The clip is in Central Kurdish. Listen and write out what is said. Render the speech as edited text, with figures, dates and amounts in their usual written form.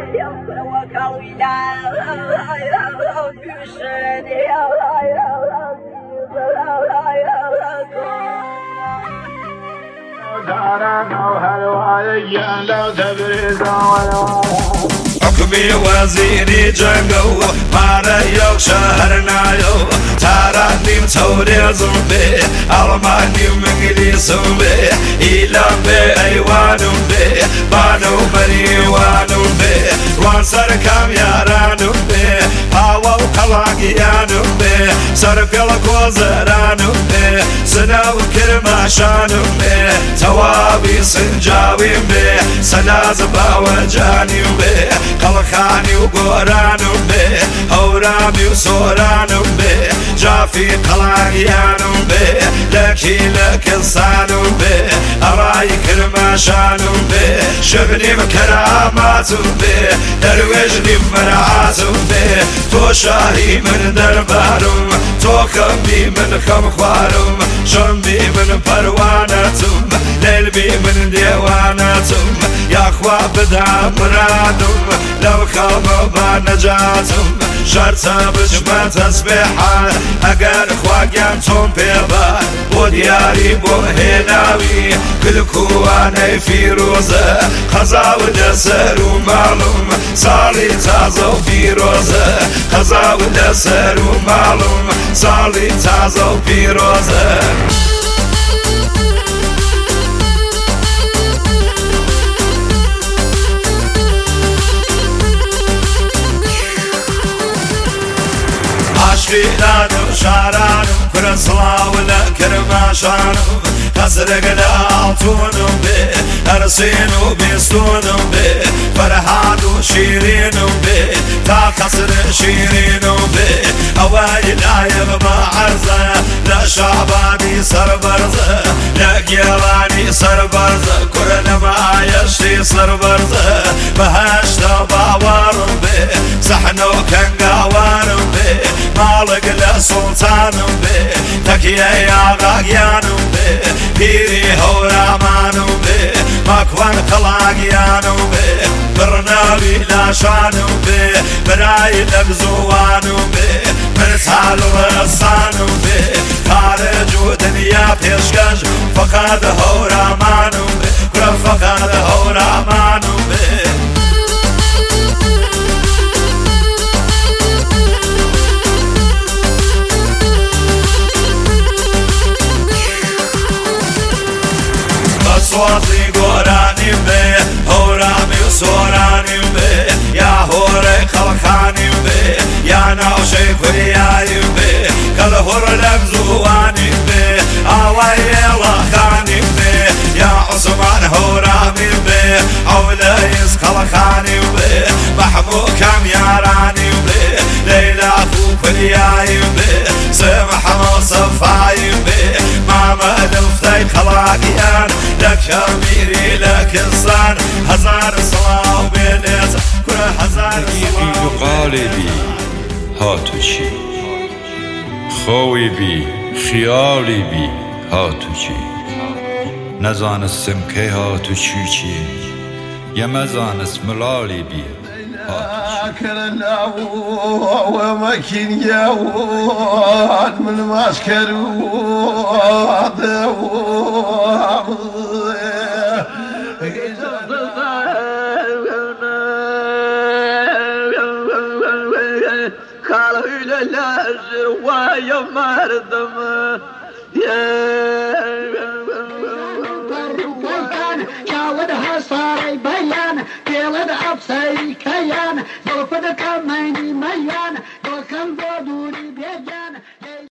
حكمي وزيري جنگو مارا يو شهرنا يو تاراني متوري زنبي ألماني ومنجليز بي إيلام بي أيوان بي بانو مريوان بي روان سركام ياران بي هاوا وقلاقيان بي سرقل كوزران بي سناو كرماشان بي توابي سنجاوي بي سناز باوجاني بي قلخاني وقوران بي هورامي وسوران بي جافي قلاقيان بي لكي لك انسان بي أراي كرماشان بي شبني بكرامات بي درويجني بمرعات بي تو شاهي من دربارم تو خمبي من خمخوارم شنبي من پروانتم ليل بي من ديوانتم يا اخوا بدع مرادم لو خلق بنجاتم شرطا بجمع تسبيحا اگر خواقيان توم بيبا بو دياري بو هناوي كل كواني في روزه خزا ودسر ومعلوم صالي تازو في روزه خزا ودسر ومعلوم صالي تازو في روزه عشقينانو شعرانو كرسلا ولا كرماشانو خزرق لالتونو بي أرسينو بيستونو بي فرحانو شيرينو بي تا قصر شيرينو بي أوايل آيب ما عرزة لا شعباني سر برزة لا قيلاني سر برزة كرن ما يشتي سر برزة بهاشتا باوارو بي صحنو كنقاوانو بي مالك لسلطان بي تكيه يا غاقيان بي بيري هورامان بي مكوان خلاقيان بي برناوي لاشان بي براي لبزوان بي مرسال ورسان بي خارج ودنيا بيشكش فقد هورامان بي كرا فقد هورامان بي صوتي قراني بي هورامي وصوراني بي يا هوري خلقاني بي يا نوشي كرياي بي كل هور لبزواني بي آوي لخاني بي يا عثمان هورامي بي عوليس خلقاني بي محمود كم ياراني بي ليلى أخو كرياي بي سمح مصفاي بي ماما دفتي خلاقيان لك أميري لك إنسان هزار صلاة وبينيت كل هزار صلاة قالبي هاتو چی خوی بی خیالی بی هاتو چی نزانستم که هاتو چی یمزانست ملالی بی كرنا ومكين يوان من ماسكر قالوا لا ويا مردم يا